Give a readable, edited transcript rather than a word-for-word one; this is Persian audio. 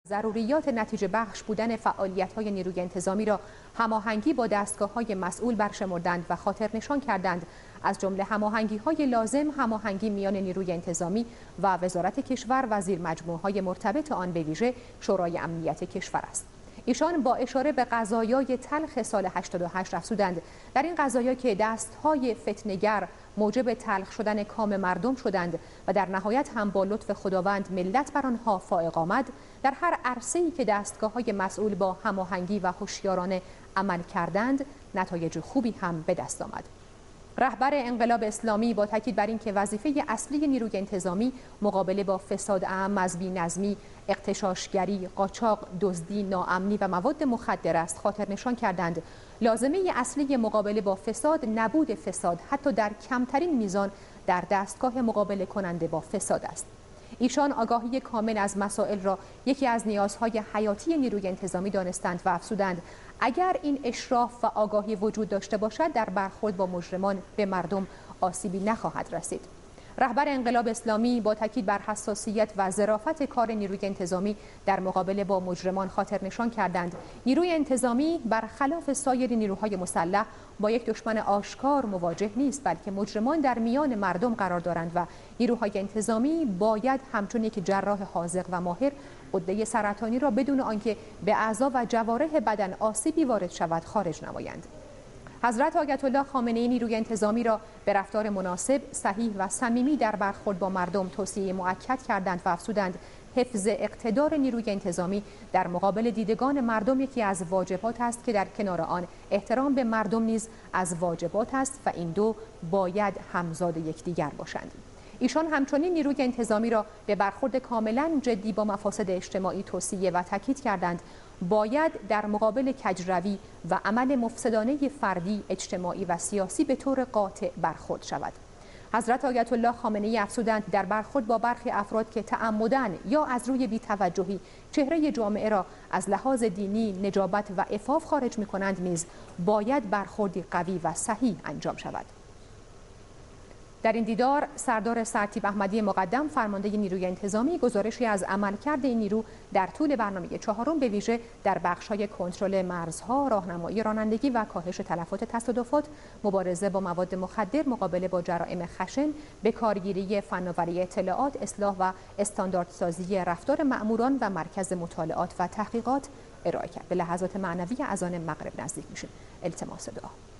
ضروریات نتیجه بخش بودن فعالیت‌های نیروی انتظامی را هماهنگی با دستگاه‌های مسئول برشمردند و خاطر نشان کردند. از جمله هماهنگی‌های لازم، هماهنگی میان نیروی انتظامی و وزارت کشور و زیرمجموعه‌های مرتبط آن، به ویژه شورای امنیت کشور است. ایشان با اشاره به قضایای تلخ سال 88 افزودند در این قضایا که دست‌های فتنه‌گر موجب تلخ شدن کام مردم شدند و در نهایت هم با لطف خداوند ملت بر آنها فائق آمد، در هر عرصه‌ای که دستگاه‌های مسئول با هماهنگی و هوشیارانه عمل کردند نتایج خوبی هم به دست آمد. رهبر انقلاب اسلامی با تاکید بر اینکه وظیفه اصلی نیروی انتظامی مقابله با فساد اعم از بی‌نظمی، اغتشاشگری، قاچاق، دزدی، ناامنی و مواد مخدر است، خاطر نشان کردند لازمه اصلی مقابله با فساد نبود فساد حتی در کمترین میزان در دستگاه مقابله کننده با فساد است. ایشان آگاهی کامل از مسائل را یکی از نیازهای حیاتی نیروی انتظامی دانستند و افزودند اگر این اشراف و آگاهی وجود داشته باشد در برخورد با مجرمان به مردم آسیبی نخواهد رسید. رهبر انقلاب اسلامی با تاکید بر حساسیت و ظرافت کار نیروی انتظامی در مقابله با مجرمان خاطر نشان کردند نیروی انتظامی برخلاف سایر نیروهای مسلح با یک دشمن آشکار مواجه نیست، بلکه مجرمان در میان مردم قرار دارند و نیروهای انتظامی باید همچون یک جراح حاذق و ماهر غده سرطانی را بدون آنکه به اعضا و جوارح بدن آسیبی وارد شود خارج نمایند. حضرت آیت الله خامنه‌ای نیروی انتظامی را به رفتار مناسب، صحیح و صمیمی در برخورد با مردم توصیه مؤکد کردند و افزودند حفظ اقتدار نیروی انتظامی در مقابل دیدگان مردم یکی از واجبات است که در کنار آن احترام به مردم نیز از واجبات است و این دو باید همزاد یکدیگر باشند. ایشان همچنین نیروی انتظامی را به برخورد کاملا جدی با مفاسد اجتماعی توصیه و تاکید کردند باید در مقابل کجروی و عمل مفسدانه فردی، اجتماعی و سیاسی به طور قاطع برخورد شود. حضرت آیت الله خامنه‌ای افزودند در برخورد با برخی افراد که تعمداً یا از روی بی‌توجهی چهره جامعه را از لحاظ دینی، نجابت و عفاف خارج می‌کنند نیز باید برخوردی قوی و صحیح انجام شود. در این دیدار سردار سرتیپ احمدی مقدم فرمانده نیروی انتظامی گزارشی از عملکرد این نیرو در طول برنامه چهارم به ویژه در بخش‌های کنترل مرزها، راهنمایی رانندگی و کاهش تلفات تصادفات، مبارزه با مواد مخدر، مقابله با جرائم خشن، به کارگیری فناوری اطلاعات، اصلاح و استانداردسازی رفتار مأموران و مرکز مطالعات و تحقیقات ارائه کرد. به لحظات معنوی اذان مغرب نزدیک میشیم. التماس دعا.